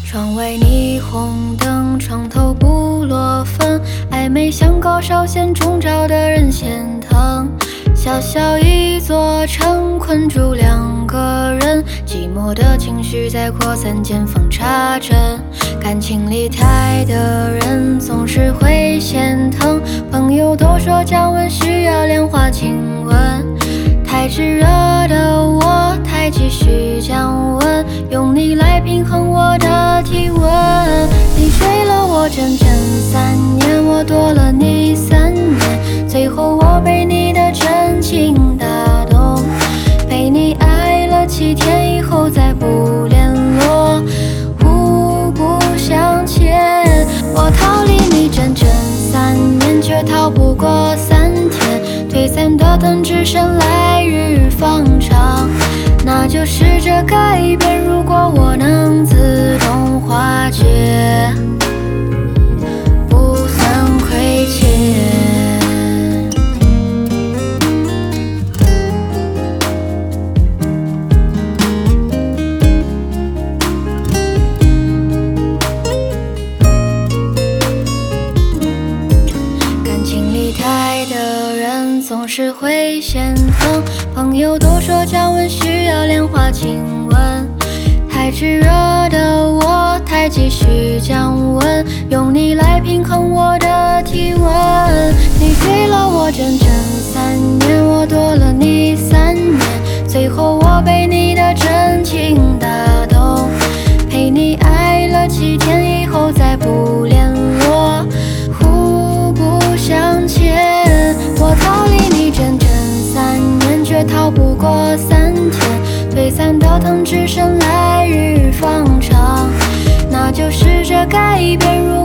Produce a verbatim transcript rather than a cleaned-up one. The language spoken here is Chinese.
窗外霓虹灯，床头不落粉，暧昧像高烧线中招的人先疼。小小一座城，困住两个人，寂寞的情绪在扩散，见缝插针。感情里太的人总是会先疼，朋友都说降温需要莲花亲吻，太炙热的我太继续降温，用你来平衡我的体温。你追了我整整三年，我躲了你三年，最后我被你的真情打动，陪你爱了七天以后再不联络，互不相欠。我逃离你整整三年，却逃不过三天，退散的藤只剩来日方长，那就试着改变，如果我能自动化解，不算亏欠。感情里太的人总是会先疼，朋友都说降温需要莲花亲吻，太炙热的我太继续降温，用你来平衡我的体温。你追了我整整三年，我躲了你三年，最后我被你的真情打动，陪你爱了七天以后再不联络，互不相欠。我逃离你整整三年，却逃不过三天，退散的藤只剩来日方长，那就试着改变。